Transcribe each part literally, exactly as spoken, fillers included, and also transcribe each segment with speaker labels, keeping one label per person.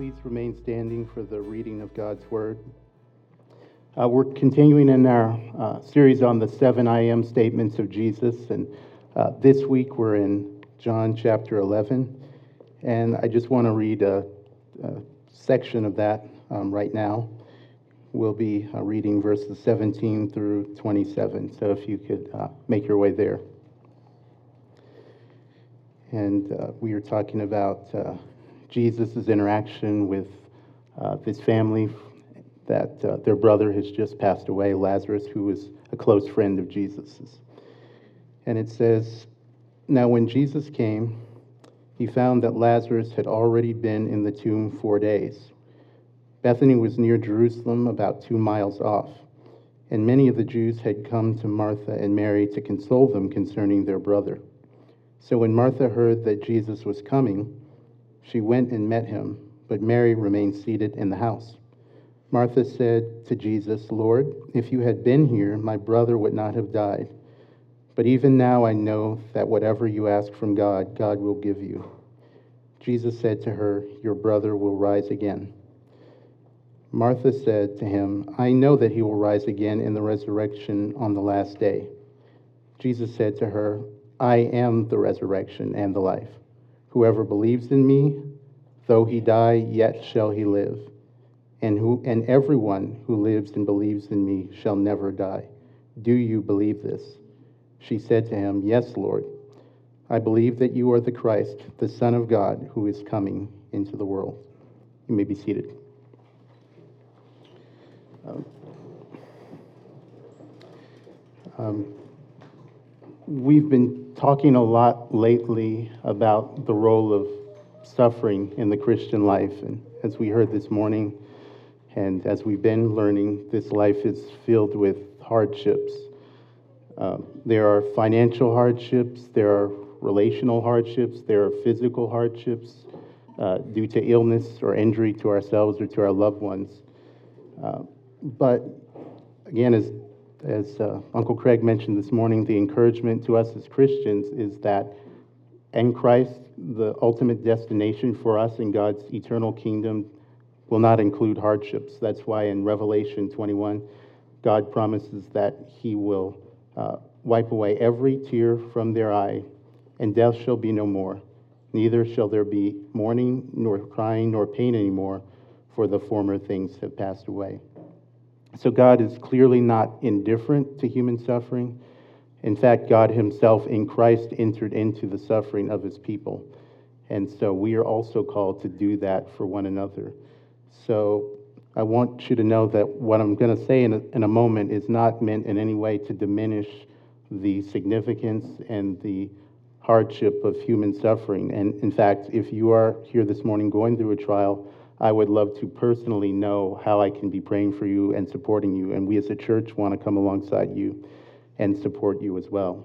Speaker 1: please remain standing for the reading of God's Word. Uh, we're continuing in our uh, series on the seven I am statements of Jesus, and uh, this week we're in John chapter eleven, and I just want to read a, a section of that um, right now. We'll be uh, reading verses seventeen through twenty-seven, so if you could uh, make your way there. And uh, we are talking about uh, Jesus' interaction with uh, this family that uh, their brother has just passed away, Lazarus, who was a close friend of Jesus's. And it says, "Now when Jesus came, he found that Lazarus had already been in the tomb four days. Bethany was near Jerusalem, about two miles off, and many of the Jews had come to Martha and Mary to console them concerning their brother. So when Martha heard that Jesus was coming, she went and met him, but Mary remained seated in the house. Martha said to Jesus, 'Lord, if you had been here, my brother would not have died. But even now I know that whatever you ask from God, God will give you.' Jesus said to her, 'Your brother will rise again.' Martha said to him, 'I know that he will rise again in the resurrection on the last day.' Jesus said to her, 'I am the resurrection and the life. Whoever believes in me, though he die, yet shall he live. And who and everyone who lives and believes in me shall never die. Do you believe this?' She said to him, 'Yes, Lord. I believe that you are the Christ, the Son of God, who is coming into the world.'" You may be seated. Um, um, we've been talking a lot lately about the role of suffering in the Christian life. And as we heard this morning, and as we've been learning, this life is filled with hardships. Uh, there are financial hardships, there are relational hardships, there are physical hardships uh, due to illness or injury to ourselves or to our loved ones. Uh, but again, as as uh, Uncle Craig mentioned this morning, the encouragement to us as Christians is that in Christ, the ultimate destination for us in God's eternal kingdom will not include hardships. That's why in Revelation twenty-one, God promises that he will uh, wipe away every tear from their eye, and death shall be no more. Neither shall there be mourning, nor crying, nor pain anymore, for the former things have passed away. So God is clearly not indifferent to human suffering. In fact, God himself in Christ entered into the suffering of his people. And so we are also called to do that for one another. So I want you to know that what I'm going to say in a, in a moment is not meant in any way to diminish the significance and the hardship of human suffering. And in fact, if you are here this morning going through a trial, I would love to personally know how I can be praying for you and supporting you. And we as a church want to come alongside you and support you as well.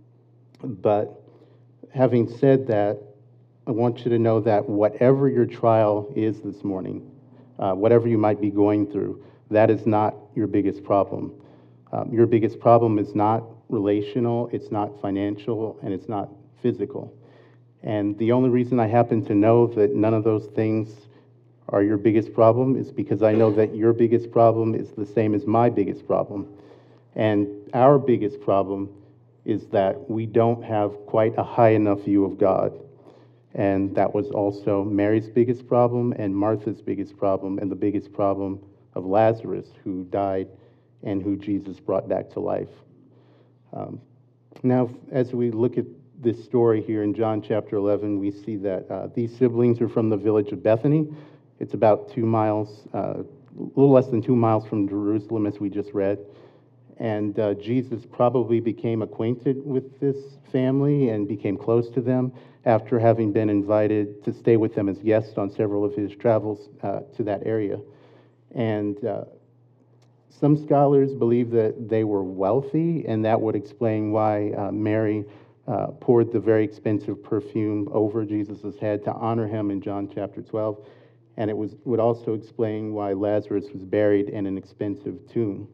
Speaker 1: But having said that, I want you to know that whatever your trial is this morning, uh, whatever you might be going through, that is not your biggest problem. Um, your biggest problem is not relational, it's not financial, and it's not physical. And the only reason I happen to know that none of those things are your biggest problem is because I know that your biggest problem is the same as my biggest problem. And our biggest problem is that we don't have quite a high enough view of God. And that was also Mary's biggest problem and Martha's biggest problem and the biggest problem of Lazarus, who died and who Jesus brought back to life. Um, now, as we look at this story here in John chapter eleven, we see that uh, these siblings are from the village of Bethany. It's about two miles, uh, a little less than two miles from Jerusalem, as we just read. And uh, Jesus probably became acquainted with this family and became close to them after having been invited to stay with them as guests on several of his travels uh, to that area. And uh, some scholars believe that they were wealthy, and that would explain why uh, Mary uh, poured the very expensive perfume over Jesus' head to honor him in John chapter twelve. And it was, would also explain why Lazarus was buried in an expensive tomb.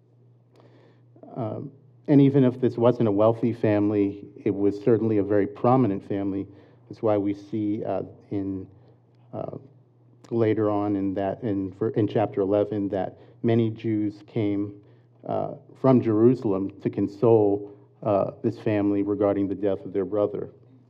Speaker 1: Um, and even if this wasn't a wealthy family, it was certainly a very prominent family. That's why we see uh, in uh, later on in that in in chapter eleven that many Jews came uh, from Jerusalem to console uh, this family regarding the death of their brother.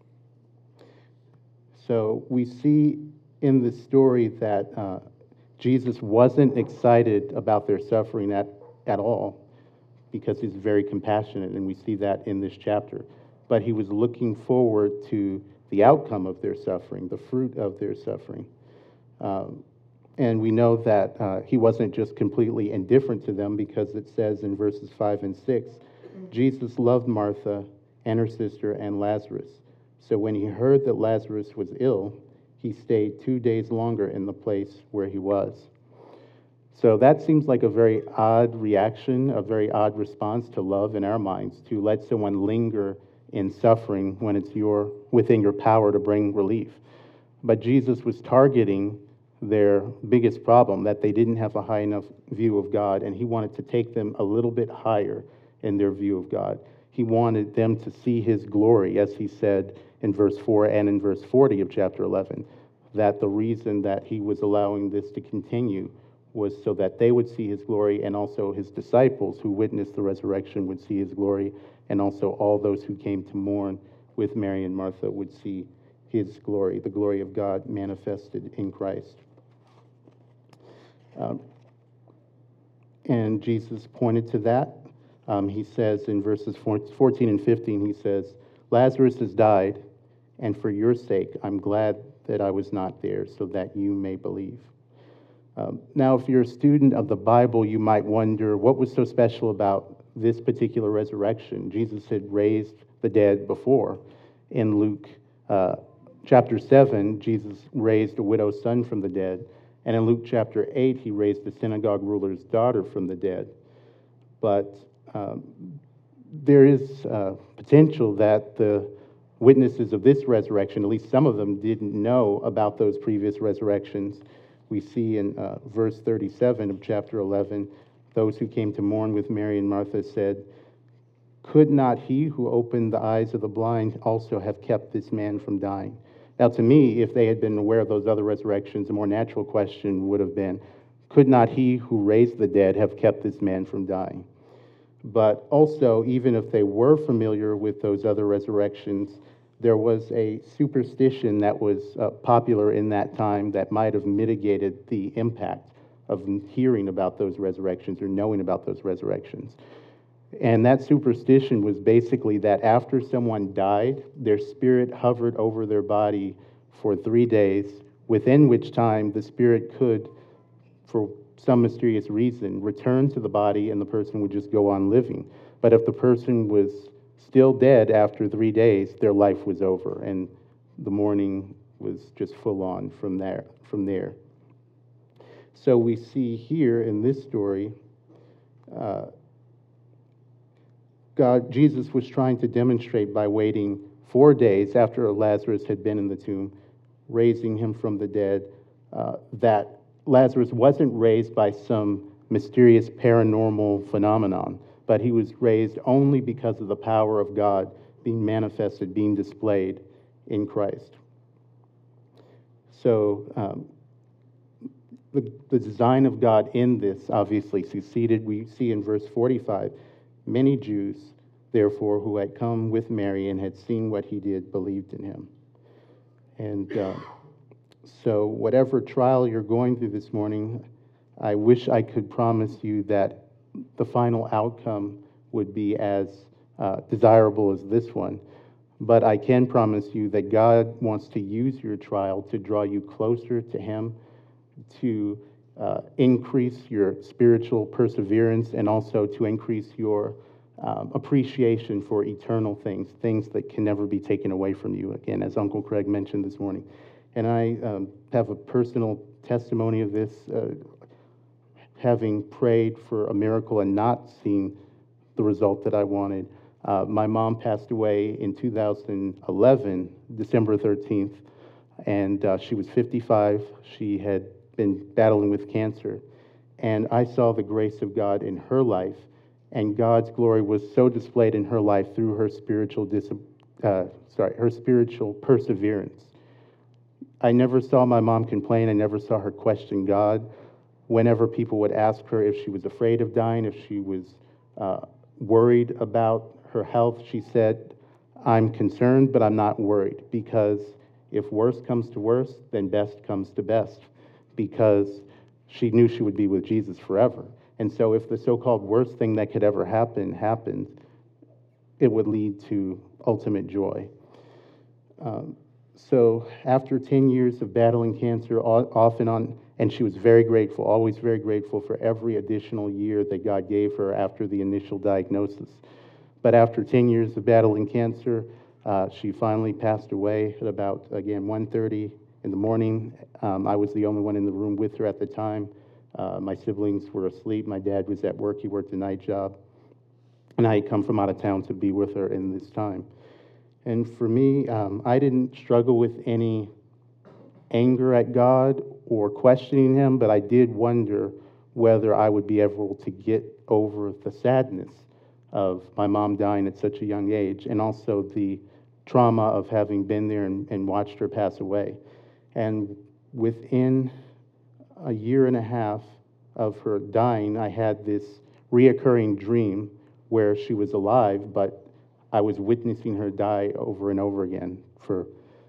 Speaker 1: So we see in this story that uh, Jesus wasn't excited about their suffering at, at all, because he's very compassionate, and we see that in this chapter. But he was looking forward to the outcome of their suffering, the fruit of their suffering. Um, and we know that uh, he wasn't just completely indifferent to them, because it says in verses five and six, Jesus loved Martha and her sister and Lazarus. So when he heard that Lazarus was ill, he stayed two days longer in the place where he was. So that seems like a very odd reaction, a very odd response to love in our minds, to let someone linger in suffering when it's your within your power to bring relief. But Jesus was targeting their biggest problem, that they didn't have a high enough view of God, and he wanted to take them a little bit higher in their view of God. He wanted them to see his glory, as he said in verse four and in verse forty of chapter eleven, that the reason that he was allowing this to continue was so that they would see his glory, and also his disciples who witnessed the resurrection would see his glory, and also all those who came to mourn with Mary and Martha would see his glory, the glory of God manifested in Christ. Um, and Jesus pointed to that. Um, he says in verses fourteen and fifteen, he says, Lazarus has died, and for your sake I'm glad that I was not there, so that you may believe. Um, now, if you're a student of the Bible, you might wonder what was so special about this particular resurrection. Jesus had raised the dead before. In Luke uh, chapter seven, Jesus raised a widow's son from the dead. And in Luke chapter eight, he raised the synagogue ruler's daughter from the dead. But um, there is uh, potential that the witnesses of this resurrection, at least some of them, didn't know about those previous resurrections. We see in uh, verse thirty-seven of chapter eleven, those who came to mourn with Mary and Martha said, could not he who opened the eyes of the blind also have kept this man from dying? Now, to me, if they had been aware of those other resurrections, a more natural question would have been, could not he who raised the dead have kept this man from dying? But also, even if they were familiar with those other resurrections, there was a superstition that was uh, popular in that time that might have mitigated the impact of hearing about those resurrections or knowing about those resurrections. And that superstition was basically that after someone died, their spirit hovered over their body for three days, within which time the spirit could, for some mysterious reason, return to the body and the person would just go on living. But if the person was still dead after three days, their life was over, and the mourning was just full on from there. From there. So we see here in this story, uh, God, Jesus was trying to demonstrate by waiting four days after Lazarus had been in the tomb, raising him from the dead, uh, that Lazarus wasn't raised by some mysterious paranormal phenomenon, but he was raised only because of the power of God being manifested, being displayed in Christ. So um, the, the design of God in this obviously succeeded. We see in verse forty-five, many Jews, therefore, who had come with Mary and had seen what he did, believed in him. And uh, so whatever trial you're going through this morning, I wish I could promise you that the final outcome would be as uh, desirable as this one. But I can promise you that God wants to use your trial to draw you closer to him, to uh, increase your spiritual perseverance, and also to increase your um, appreciation for eternal things, things that can never be taken away from you, again, as Uncle Craig mentioned this morning. And I um, have a personal testimony of this, uh, having prayed for a miracle and not seen the result that I wanted. Uh, my mom passed away in two thousand eleven, December thirteenth, and uh, she was fifty-five. She had been battling with cancer, and I saw the grace of God in her life, and God's glory was so displayed in her life through her spiritual dis- uh, sorry, her spiritual perseverance. I never saw my mom complain. I never saw her question God. Whenever people would ask her if she was afraid of dying, if she was uh, worried about her health, she said, I'm concerned, but I'm not worried, because if worst comes to worst, then best comes to best, because she knew she would be with Jesus forever. And so if the so-called worst thing that could ever happen happened, it would lead to ultimate joy. Um, so after ten years of battling cancer, off and on, and she was very grateful, always very grateful for every additional year that God gave her after the initial diagnosis. But after ten years of battling cancer, uh, she finally passed away at about, again, one thirty in the morning. Um, I was the only one in the room with her at the time. Uh, my siblings were asleep. My dad was at work. He worked a night job. And I had come from out of town to be with her in this time. And for me, um, I didn't struggle with any anger at God or questioning him, but I did wonder whether I would be able to get over the sadness of my mom dying at such a young age, and also the trauma of having been there and, and watched her pass away. And within a year and a half of her dying, I had this reoccurring dream where she was alive, but I was witnessing her die over and over again. For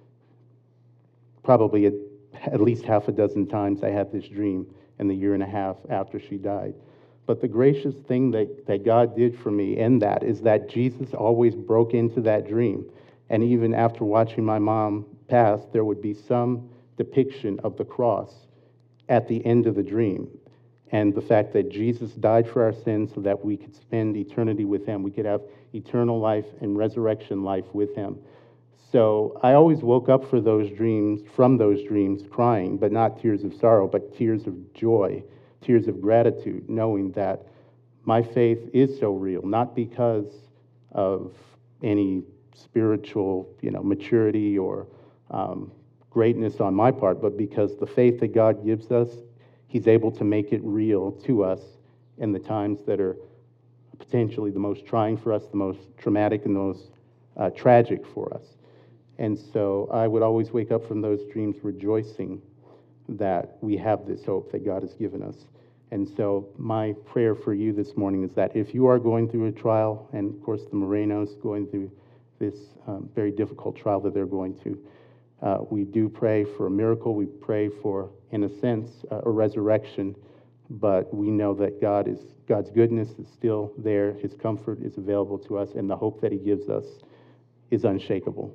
Speaker 1: probably a, at least half a dozen times I had this dream in the year and a half after she died. But the gracious thing that, that God did for me in that is that Jesus always broke into that dream. And even after watching my mom pass, there would be some depiction of the cross at the end of the dream. And the fact that Jesus died for our sins so that we could spend eternity with him. We could have eternal life and resurrection life with him. So I always woke up for those dreams, from those dreams, crying, but not tears of sorrow, but tears of joy, tears of gratitude, knowing that my faith is so real, not because of any spiritual, you know, maturity or um, greatness on my part, but because the faith that God gives us, he's able to make it real to us in the times that are potentially the most trying for us, the most traumatic, and the most uh, tragic for us. And so I would always wake up from those dreams rejoicing that we have this hope that God has given us. And so my prayer for you this morning is that if you are going through a trial, and of course the Morenos going through this um, very difficult trial that they're going to, uh, we do pray for a miracle. We pray for, in a sense, uh, a resurrection. But we know that God is God's goodness is still there. His comfort is available to us, and the hope that he gives us is unshakable.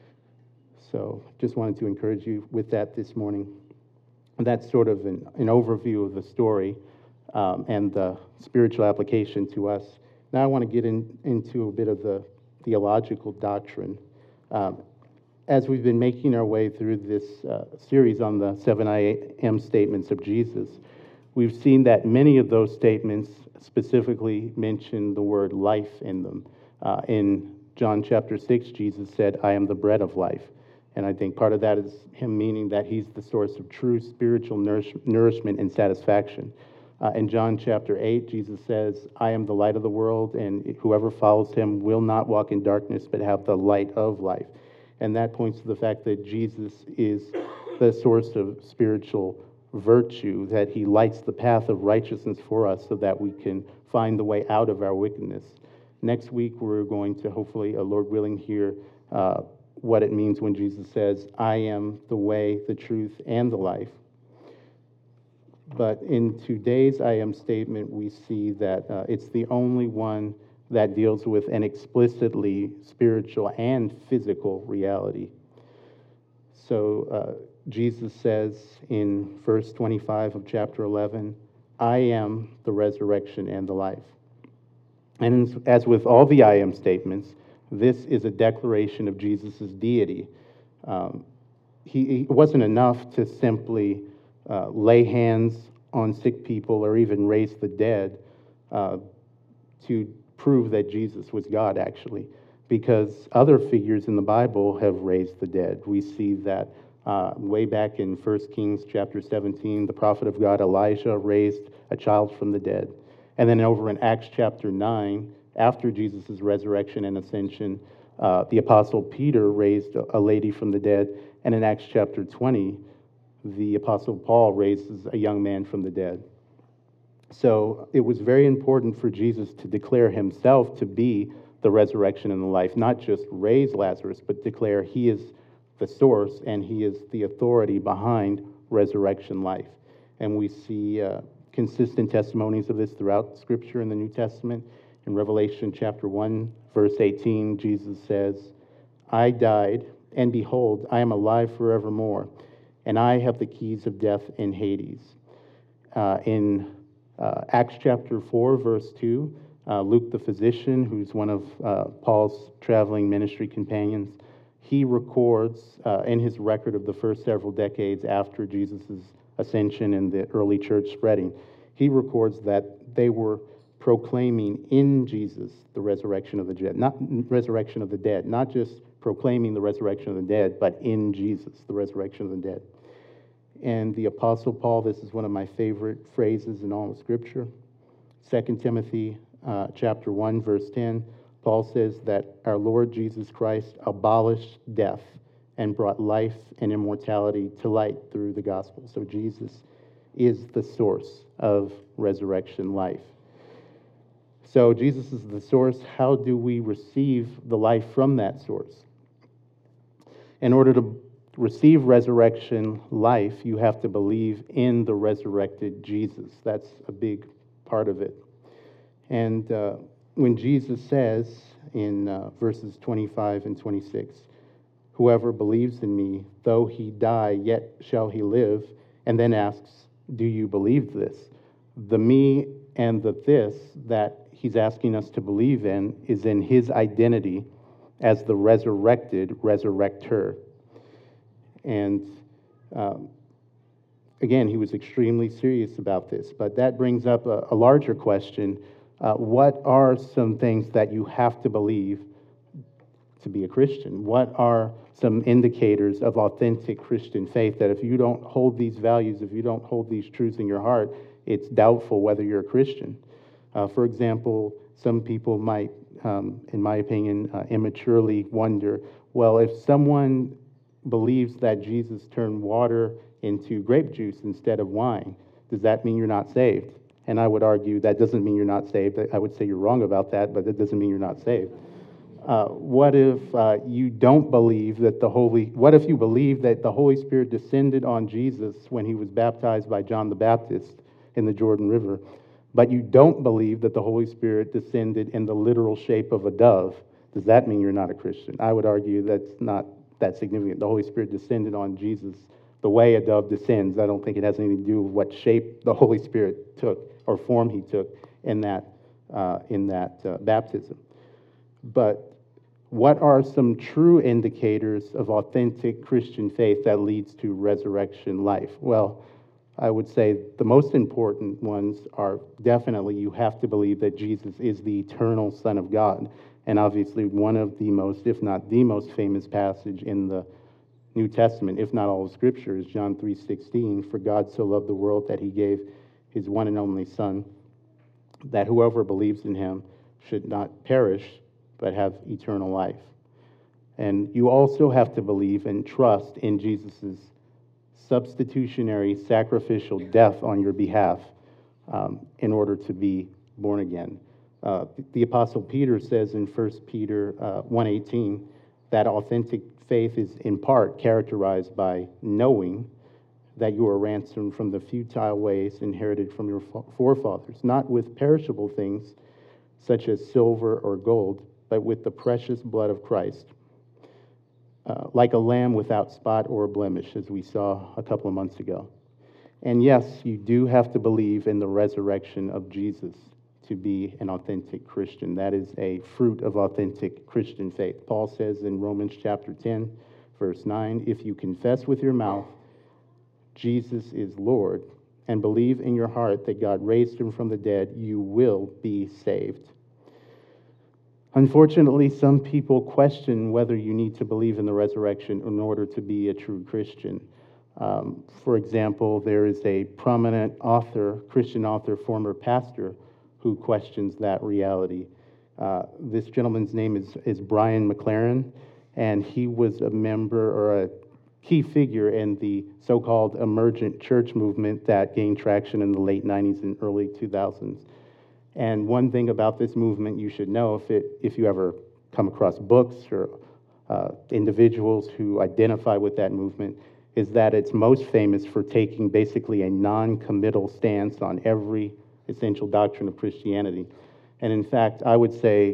Speaker 1: So just wanted to encourage you with that this morning. And that's sort of an, an overview of the story um, and the spiritual application to us. Now I want to get in, into a bit of the theological doctrine. Um, as we've been making our way through this uh, series on the seven I am statements of Jesus, we've seen that many of those statements specifically mention the word life in them. Uh, in John chapter six, Jesus said, I am the bread of life. And I think part of that is him meaning that he's the source of true spiritual nourish, nourishment and satisfaction. Uh, in John chapter eight, Jesus says, I am the light of the world, and whoever follows him will not walk in darkness, but have the light of life. And that points to the fact that Jesus is the source of spiritual virtue, that he lights the path of righteousness for us so that we can find the way out of our wickedness. Next week, we're going to hopefully, uh, Lord willing, hear uh, what it means when Jesus says, I am the way, the truth, and the life. But in today's I am statement, we see that uh, it's the only one that deals with an explicitly spiritual and physical reality. So uh, Jesus says in verse twenty-five of chapter eleven, I am the resurrection and the life. And as with all the I am statements, this is a declaration of Jesus' deity. Um, he, it wasn't enough to simply uh, lay hands on sick people or even raise the dead uh, to prove that Jesus was God, actually, because other figures in the Bible have raised the dead. We see that uh, way back in First Kings chapter seventeen, the prophet of God Elijah raised a child from the dead. And then over in Acts chapter nine, after Jesus' resurrection and ascension, Uh, the Apostle Peter raised a lady from the dead, and in Acts chapter twenty, the Apostle Paul raises a young man from the dead. So it was very important for Jesus to declare himself to be the resurrection and the life, not just raise Lazarus, but declare he is the source and he is the authority behind resurrection life. And we see uh, consistent testimonies of this throughout Scripture in the New Testament. In Revelation chapter one, verse eighteen, Jesus says, I died, and behold, I am alive forevermore, and I have the keys of death and Hades. Uh, in uh, Acts chapter four, verse two, uh, Luke the physician, who's one of uh, Paul's traveling ministry companions, he records uh, in his record of the first several decades after Jesus' ascension and the early church spreading, he records that they were proclaiming in Jesus the resurrection of the dead, not resurrection of the dead, not just proclaiming the resurrection of the dead, but in Jesus, the resurrection of the dead. And the Apostle Paul, this is one of my favorite phrases in all of Scripture. Second Timothy uh, chapter one, verse ten, Paul says that our Lord Jesus Christ abolished death and brought life and immortality to light through the gospel. So Jesus is the source of resurrection life. So Jesus is the source. How do we receive the life from that source? In order to receive resurrection life, you have to believe in the resurrected Jesus. That's a big part of it. And uh, when Jesus says in uh, verses twenty-five and twenty-six, whoever believes in me, though he die, yet shall he live, and then asks, do you believe this? The me and the this that he's asking us to believe in is in his identity as the resurrected resurrector. And um, again, he was extremely serious about this. But that brings up a, a larger question. Uh, what are some things that you have to believe to be a Christian? What are some indicators of authentic Christian faith that if you don't hold these values, if you don't hold these truths in your heart, it's doubtful whether you're a Christian? Uh, for example, some people might, um, in my opinion, uh, immaturely wonder, well, if someone believes that Jesus turned water into grape juice instead of wine, does that mean you're not saved? And I would argue that doesn't mean you're not saved. I would say you're wrong about that, but that doesn't mean you're not saved. Uh, what if uh, you don't believe that the Holy, what if you believe that the Holy Spirit descended on Jesus when he was baptized by John the Baptist in the Jordan River, but you don't believe that the Holy Spirit descended in the literal shape of a dove? Does that mean you're not a Christian? I would argue that's not that significant. The Holy Spirit descended on Jesus the way a dove descends. I don't think it has anything to do with what shape the Holy Spirit took or form he took in that, uh, in that uh, baptism. But what are some true indicators of authentic Christian faith that leads to resurrection life? Well, I would say the most important ones are definitely you have to believe that Jesus is the eternal Son of God. And obviously one of the most, if not the most famous passage in the New Testament, if not all of Scripture, is John three sixteen, for God so loved the world that he gave his one and only Son, that whoever believes in him should not perish, but have eternal life. And you also have to believe and trust in Jesus' substitutionary sacrificial death on your behalf um, in order to be born again. Uh, the Apostle Peter says in First Peter uh, one eighteen that authentic faith is in part characterized by knowing that you are ransomed from the futile ways inherited from your forefathers, not with perishable things such as silver or gold, but with the precious blood of Christ, uh, like a lamb without spot or blemish, as we saw a couple of months ago. And yes, you do have to believe in the resurrection of Jesus to be an authentic Christian. That is a fruit of authentic Christian faith. Paul says in Romans chapter ten, verse nine, if you confess with your mouth Jesus is Lord and believe in your heart that God raised him from the dead, you will be saved. Unfortunately, some people question whether you need to believe in the resurrection in order to be a true Christian. Um, for example, there is a prominent author, Christian author, former pastor, who questions that reality. Uh, this gentleman's name is, is Brian McLaren, and he was a member or a key figure in the so-called emergent church movement that gained traction in the late nineties and early two thousands. And one thing about this movement you should know, if it if you ever come across books or uh, individuals who identify with that movement, is that it's most famous for taking basically a non-committal stance on every essential doctrine of Christianity. And in fact, I would say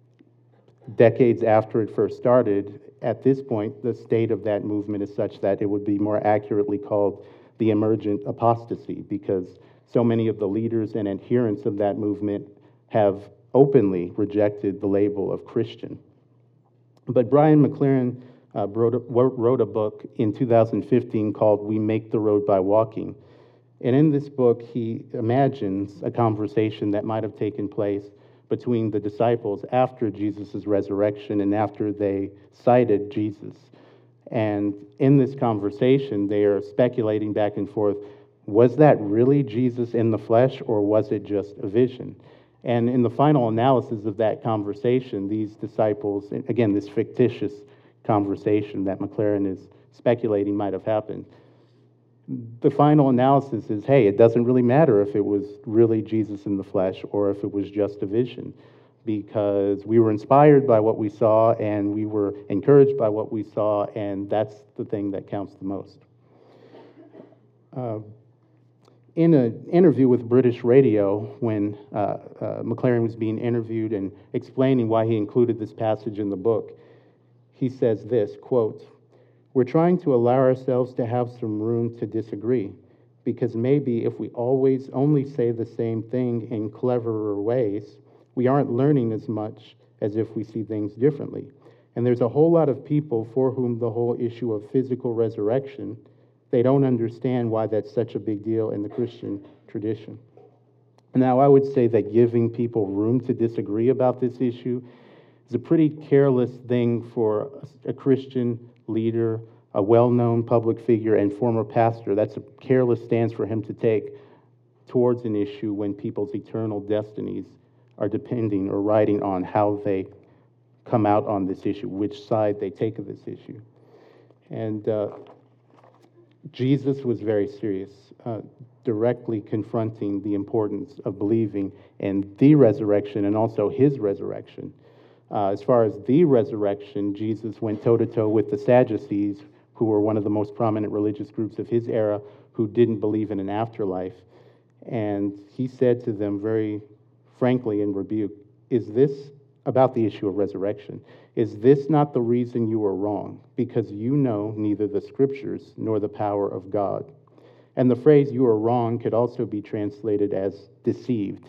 Speaker 1: decades after it first started, at this point, the state of that movement is such that it would be more accurately called the emergent apostasy, because so many of the leaders and adherents of that movement have openly rejected the label of Christian. But Brian McLaren uh, wrote, a, wrote a book in two thousand fifteen called We Make the Road by Walking. And in this book, he imagines a conversation that might have taken place between the disciples after Jesus' resurrection and after they cited Jesus. And in this conversation, they are speculating back and forth, was that really Jesus in the flesh, or was it just a vision? And in the final analysis of that conversation, these disciples, again, this fictitious conversation that McLaren is speculating might have happened, the final analysis is, hey, it doesn't really matter if it was really Jesus in the flesh or if it was just a vision, because we were inspired by what we saw and we were encouraged by what we saw, and that's the thing that counts the most. Uh, in an interview with British Radio, when uh, uh, McLaren was being interviewed and explaining why he included this passage in the book, he says this, quote, "We're trying to allow ourselves to have some room to disagree, because maybe if we always only say the same thing in cleverer ways, we aren't learning as much as if we see things differently. And there's a whole lot of people for whom the whole issue of physical resurrection, they don't understand why that's such a big deal in the Christian tradition." Now, I would say that giving people room to disagree about this issue is a pretty careless thing for a Christian leader, a well-known public figure and former pastor. That's a careless stance for him to take towards an issue when people's eternal destinies are depending or riding on how they come out on this issue, which side they take of this issue. And uh, Jesus was very serious, uh, directly confronting the importance of believing in the resurrection and also his resurrection. Uh, as far as the resurrection, Jesus went toe-to-toe with the Sadducees, who were one of the most prominent religious groups of his era, who didn't believe in an afterlife. And he said to them very frankly in rebuke, is this about the issue of resurrection? Is this not the reason you are wrong? Because you know neither the scriptures nor the power of God. And the phrase "you are wrong" could also be translated as deceived.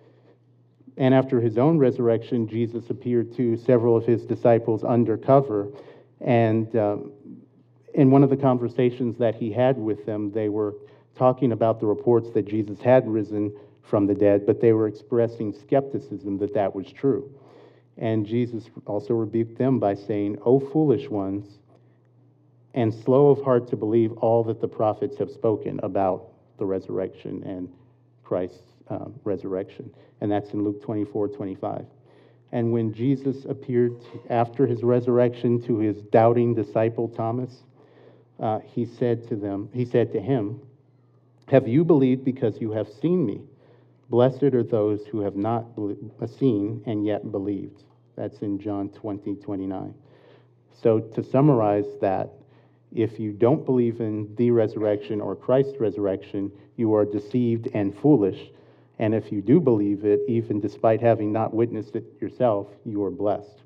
Speaker 1: And after his own resurrection, Jesus appeared to several of his disciples undercover. And um, in one of the conversations that he had with them, they were talking about the reports that Jesus had risen from the dead, but they were expressing skepticism that that was true. And Jesus also rebuked them by saying, "O foolish ones, and slow of heart to believe all that the prophets have spoken about the resurrection and Christ's uh, resurrection." And that's in Luke twenty-four twenty-five. And when Jesus appeared after his resurrection to his doubting disciple Thomas, uh, he said to them, he said to him, "Have you believed because you have seen me? Blessed are those who have not seen and yet believed." That's in John twenty twenty-nine. So to summarize that, if you don't believe in the resurrection or Christ's resurrection, you are deceived and foolish. And if you do believe it, even despite having not witnessed it yourself, you are blessed.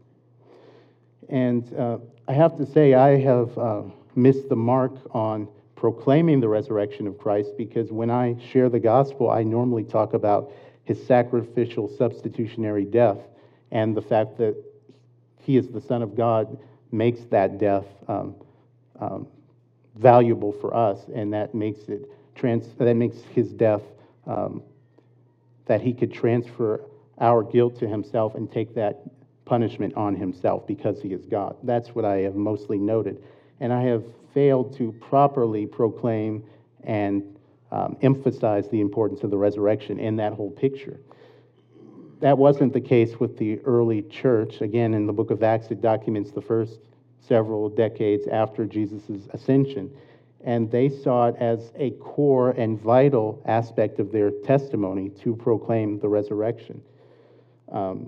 Speaker 1: And uh, I have to say, I have uh, missed the mark on proclaiming the resurrection of Christ, because when I share the gospel, I normally talk about his sacrificial substitutionary death, and the fact that he is the Son of God makes that death um, um, valuable for us, and that makes it trans that makes his death um, that he could transfer our guilt to himself and take that punishment on himself because he is God. That's what I have mostly noted. And I have failed to properly proclaim and um, emphasize the importance of the resurrection in that whole picture. that wasn't the case with the early church. Again, in the book of Acts, it documents the first several decades after Jesus' ascension. And they saw it as a core and vital aspect of their testimony to proclaim the resurrection. Um,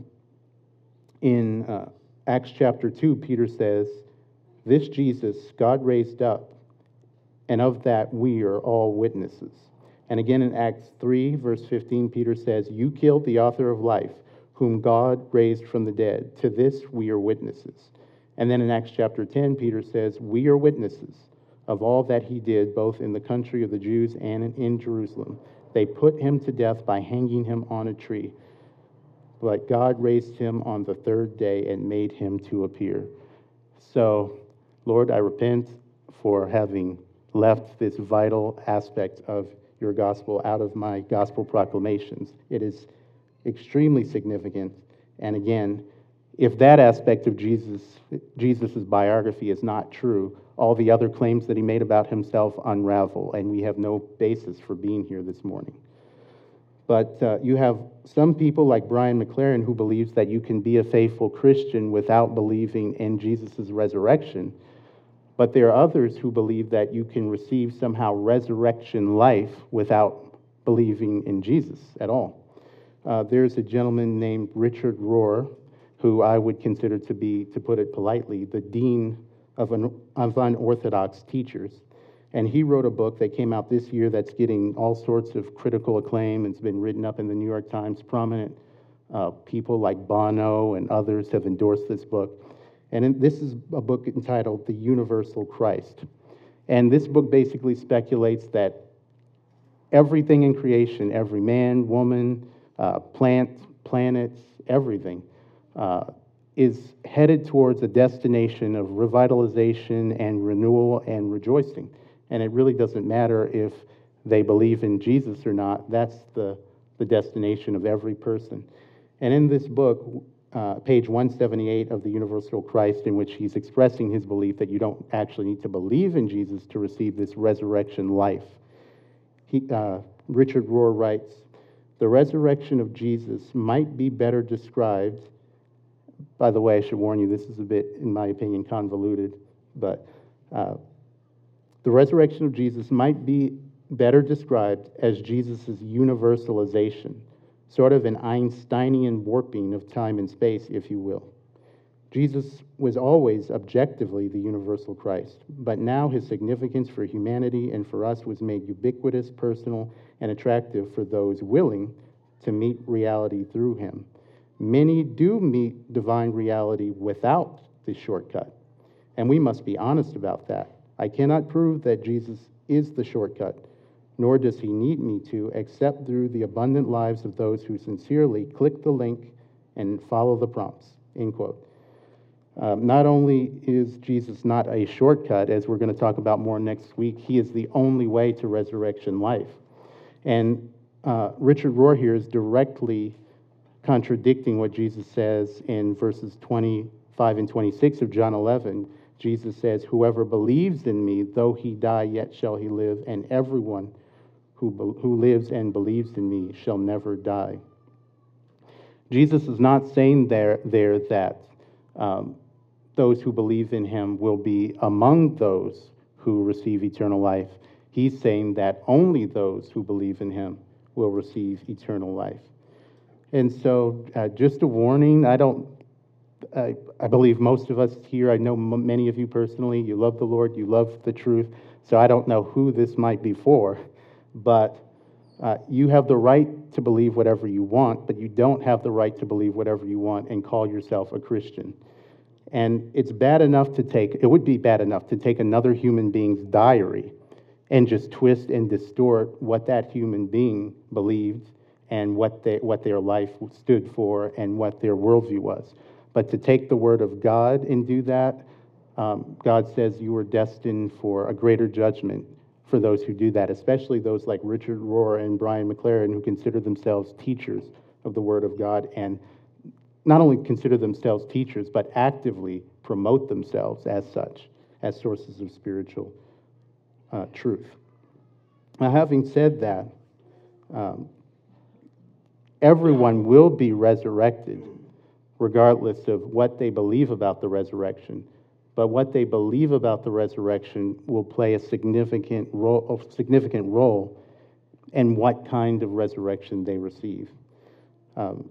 Speaker 1: in uh, Acts chapter two, Peter says, "This Jesus God raised up, and of that we are all witnesses." And again in Acts three, verse fifteen, Peter says, "You killed the author of life, whom God raised from the dead. To this we are witnesses." And then in Acts chapter ten, Peter says, "We are witnesses of all that he did, both in the country of the Jews and in Jerusalem. They put him to death by hanging him on a tree. But God raised him on the third day and made him to appear." So, Lord, I repent for having left this vital aspect of your gospel out of my gospel proclamations. It is extremely significant. And again, if that aspect of Jesus, Jesus's biography is not true, all the other claims that he made about himself unravel, and we have no basis for being here this morning. But uh, you have some people like Brian McLaren who believes that you can be a faithful Christian without believing in Jesus' resurrection. But there are others who believe that you can receive somehow resurrection life without believing in Jesus at all. Uh, there's a gentleman named Richard Rohr, who I would consider to be, to put it politely, the dean of, an, of unorthodox teachers. And he wrote a book that came out this year that's getting all sorts of critical acclaim. It's been written up in the New York Times. Prominent uh, people like Bono and others have endorsed this book. And in, this is a book entitled The Universal Christ. And this book basically speculates that everything in creation, every man, woman, uh, plant, planets, everything, uh, is headed towards a destination of revitalization and renewal and rejoicing. And it really doesn't matter if they believe in Jesus or not. That's the, the destination of every person. And in this book, uh, page one seventy-eight of The Universal Christ, in which he's expressing his belief that you don't actually need to believe in Jesus to receive this resurrection life, he, uh, Richard Rohr writes, "The resurrection of Jesus might be better described." By the way, I should warn you, this is a bit, in my opinion, convoluted, but uh, the resurrection of Jesus might be better described as Jesus' universalization, sort of an Einsteinian warping of time and space, if you will. Jesus was always objectively the universal Christ, but now his significance for humanity and for us was made ubiquitous, personal, and attractive for those willing to meet reality through him. Many do meet divine reality without the shortcut, and we must be honest about that. I cannot prove that Jesus is the shortcut, nor does he need me to, except through the abundant lives of those who sincerely click the link and follow the prompts, end quote. Um, not only is Jesus not a shortcut, as we're going to talk about more next week, he is the only way to resurrection life. And uh, Richard Rohr here is directly contradicting what Jesus says in verses twenty-five and twenty-six of John eleven. Jesus says, "Whoever believes in me, though he die, yet shall he live, and everyone who, be- who lives and believes in me shall never die." Jesus is not saying there, there that um, those who believe in him will be among those who receive eternal life. He's saying that only those who believe in him will receive eternal life. And so, uh, just a warning, I don't, I, I believe most of us here, I know m- many of you personally, you love the Lord, you love the truth, so I don't know who this might be for, but uh, you have the right to believe whatever you want, but you don't have the right to believe whatever you want and call yourself a Christian. And it's bad enough to take, it would be bad enough to take another human being's diary and just twist and distort what that human being believed and what, they, what their life stood for and what their worldview was. But to take the word of God and do that, um, God says you are destined for a greater judgment for those who do that, especially those like Richard Rohr and Brian McLaren, who consider themselves teachers of the word of God and not only consider themselves teachers, but actively promote themselves as such, as sources of spiritual uh, truth. Now, having said that, um, everyone will be resurrected, regardless of what they believe about the resurrection. But what they believe about the resurrection will play a significant role, a significant role in what kind of resurrection they receive. Um,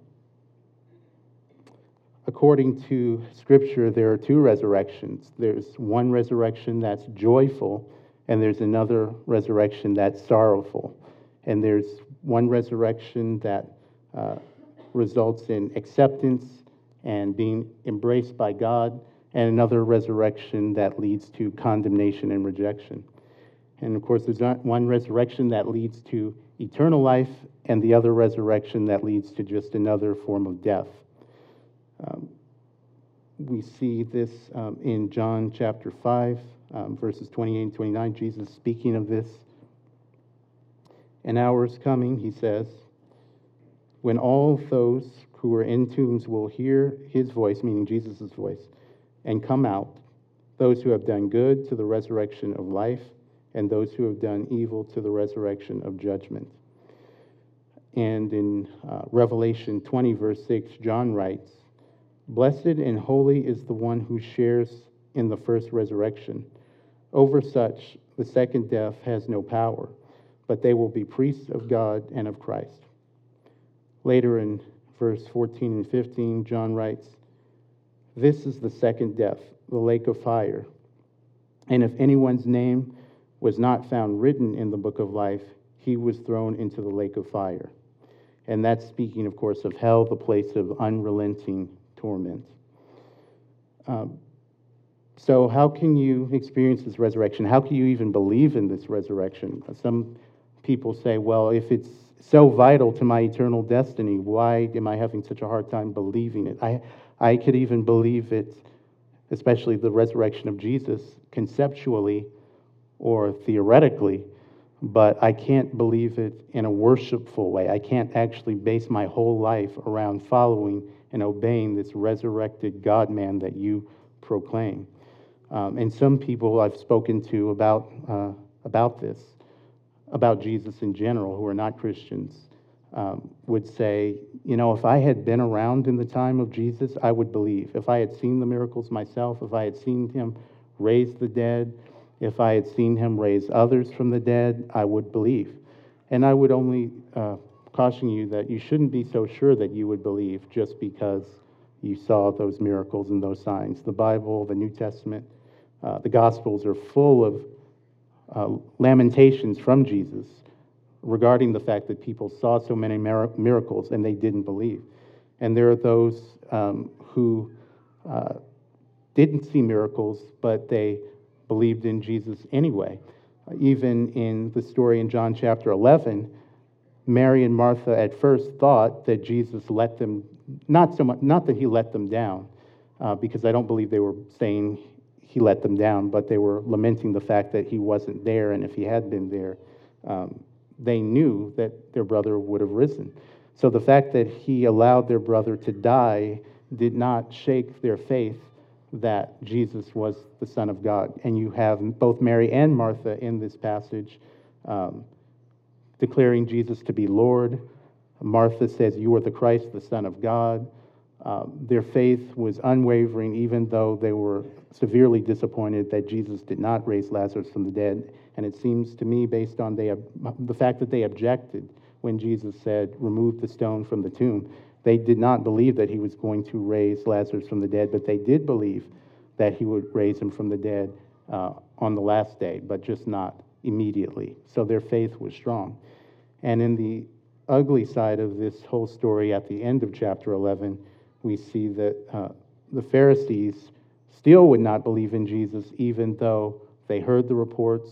Speaker 1: according to Scripture, there are two resurrections. There's one resurrection that's joyful, and there's another resurrection that's sorrowful. And there's one resurrection that uh, results in acceptance and being embraced by God, and another resurrection that leads to condemnation and rejection. And of course, there's not one resurrection that leads to eternal life, and the other resurrection that leads to just another form of death. Um, we see this um, in John chapter five, um, verses twenty-eight and twenty-nine, Jesus speaking of this. An hour is coming, he says, when all those who are in tombs will hear his voice, meaning Jesus' voice, and come out, those who have done good to the resurrection of life, and those who have done evil to the resurrection of judgment. And in uh, Revelation twenty, verse six, John writes, blessed and holy is the one who shares in the first resurrection. Over such, the second death has no power, but they will be priests of God and of Christ. Later in verse fourteen and fifteen, John writes, this is the second death, the lake of fire. And if anyone's name was not found written in the book of life, he was thrown into the lake of fire. And that's speaking, of course, of hell, the place of unrelenting torment. Um, so how can you experience this resurrection? How can you even believe in this resurrection? Some people say, well, if it's so vital to my eternal destiny, why am I having such a hard time believing it? I, I could even believe it, especially the resurrection of Jesus, conceptually or theoretically, but I can't believe it in a worshipful way. I can't actually base my whole life around following and obeying this resurrected God-man that you proclaim. Um, and some people I've spoken to about uh, about this, about Jesus in general, who are not Christians, um, would say, you know, if I had been around in the time of Jesus, I would believe. If I had seen the miracles myself, if I had seen him raise the dead, if I had seen him raise others from the dead, I would believe. And I would only uh, caution you that you shouldn't be so sure that you would believe just because you saw those miracles and those signs. The Bible, the New Testament, uh, the Gospels are full of uh, lamentations from Jesus regarding the fact that people saw so many mir- miracles and they didn't believe. And there are those um, who uh, didn't see miracles, but they believed in Jesus anyway. Uh, even in the story in John chapter eleven, Mary and Martha at first thought that Jesus let them, not so much, not that he let them down, uh, because I don't believe they were saying he let them down, but they were lamenting the fact that he wasn't there, and if he had been there, um, they knew that their brother would have risen. So the fact that he allowed their brother to die did not shake their faith that Jesus was the Son of God. And you have both Mary and Martha in this passage um, declaring Jesus to be Lord. Martha says, you are the Christ, the Son of God. Um, their faith was unwavering, even though they were severely disappointed that Jesus did not raise Lazarus from the dead. And it seems to me, based on they, the fact that they objected when Jesus said, remove the stone from the tomb, they did not believe that he was going to raise Lazarus from the dead, but they did believe that he would raise him from the dead uh, on the last day, but just not immediately. So their faith was strong. And in the ugly side of this whole story, at the end of chapter eleven, we see that uh, the Pharisees still would not believe in Jesus, even though they heard the reports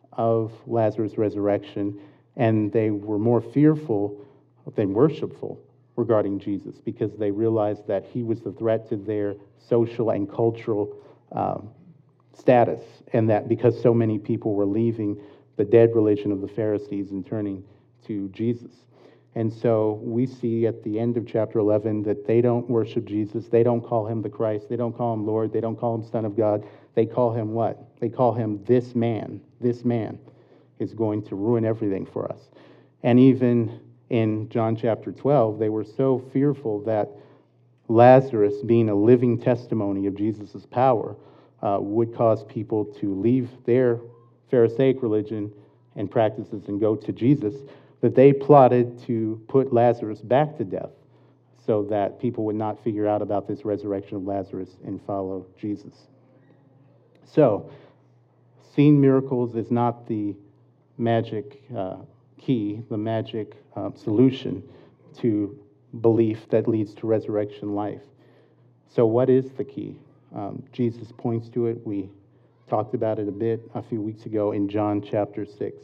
Speaker 1: of Lazarus' resurrection, and they were more fearful than worshipful regarding Jesus, because they realized that he was the threat to their social and cultural um, status, and that because so many people were leaving the dead religion of the Pharisees and turning to Jesus. And so we see at the end of chapter eleven that they don't worship Jesus. They don't call him the Christ. They don't call him Lord. They don't call him Son of God. They call him what? They call him this man. This man is going to ruin everything for us. And even in John chapter twelve, they were so fearful that Lazarus, being a living testimony of Jesus' power, uh, would cause people to leave their Pharisaic religion and practices and go to Jesus, that they plotted to put Lazarus back to death so that people would not figure out about this resurrection of Lazarus and follow Jesus. So, seeing miracles is not the magic uh, key, the magic uh, solution to belief that leads to resurrection life. So what is the key? Um, Jesus points to it. We talked about it a bit a few weeks ago in John chapter six.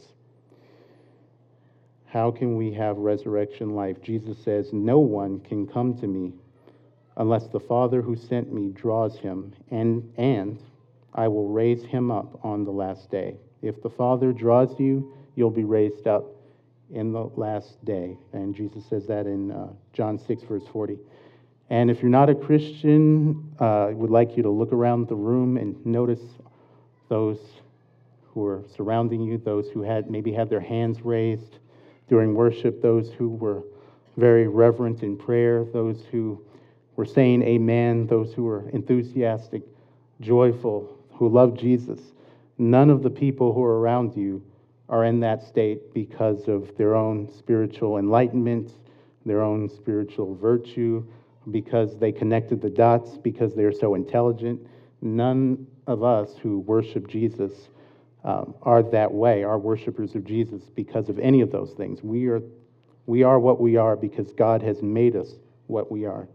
Speaker 1: How can we have resurrection life? Jesus says, "No one can come to me unless the Father who sent me draws him, and, and I will raise him up on the last day." If the Father draws you, you'll be raised up in the last day. And Jesus says that in uh, John six, verse forty. And if you're not a Christian, uh, I would like you to look around the room and notice those who are surrounding you, those who had maybe had their hands raised during worship, those who were very reverent in prayer, those who were saying amen, those who were enthusiastic, joyful, who loved Jesus. None of the people who are around you are in that state because of their own spiritual enlightenment, their own spiritual virtue, because they connected the dots, because they're so intelligent. None of us who worship Jesus um, are that way, are worshipers of Jesus because of any of those things. We are, we are what we are because God has made us what we are.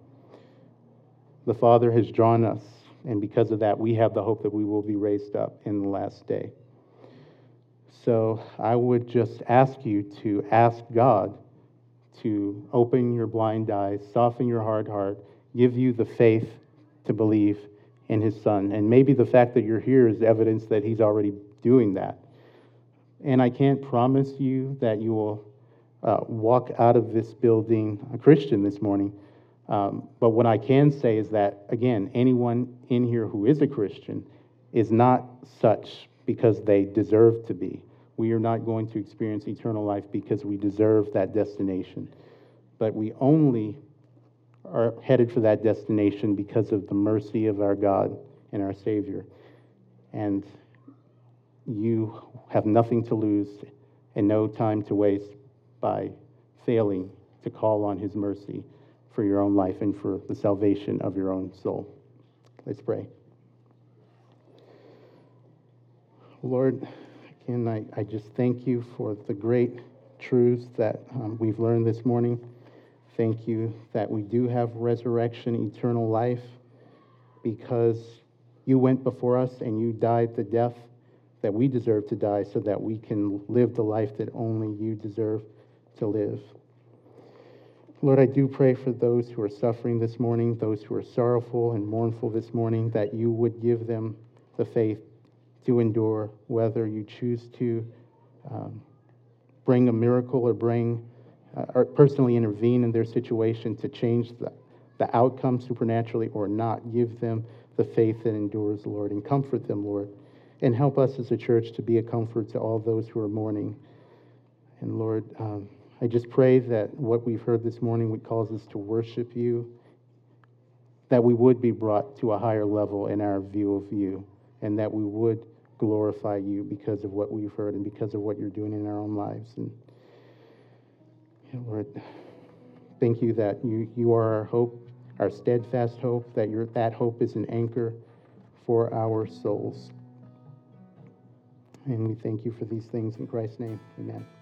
Speaker 1: The Father has drawn us, and because of that, we have the hope that we will be raised up in the last day. So I would just ask you to ask God to open your blind eyes, soften your hard heart, give you the faith to believe in his Son. And maybe the fact that you're here is evidence that he's already doing that. And I can't promise you that you will uh, walk out of this building a Christian this morning. Um, but what I can say is that, again, anyone in here who is a Christian is not such because they deserve to be. We are not going to experience eternal life because we deserve that destination. But we only are headed for that destination because of the mercy of our God and our Savior. And you have nothing to lose and no time to waste by failing to call on his mercy for your own life and for the salvation of your own soul. Let's pray. Lord, again, I, I just thank you for the great truths that um, we've learned this morning. Thank you that we do have resurrection, eternal life, because you went before us and you died the death that we deserve to die so that we can live the life that only you deserve to live. Lord, I do pray for those who are suffering this morning, those who are sorrowful and mournful this morning, that you would give them the faith to endure, whether you choose to um, bring a miracle or bring uh, or personally intervene in their situation to change the, the outcome supernaturally or not. Give them the faith that endures, Lord, and comfort them, Lord, and help us as a church to be a comfort to all those who are mourning. And Lord, um, I just pray that what we've heard this morning would cause us to worship you, that we would be brought to a higher level in our view of you, and that we would glorify you because of what we've heard and because of what you're doing in our own lives. And Lord, thank you that you, you are our hope, our steadfast hope, that your that hope is an anchor for our souls. And we thank you for these things in Christ's name. Amen.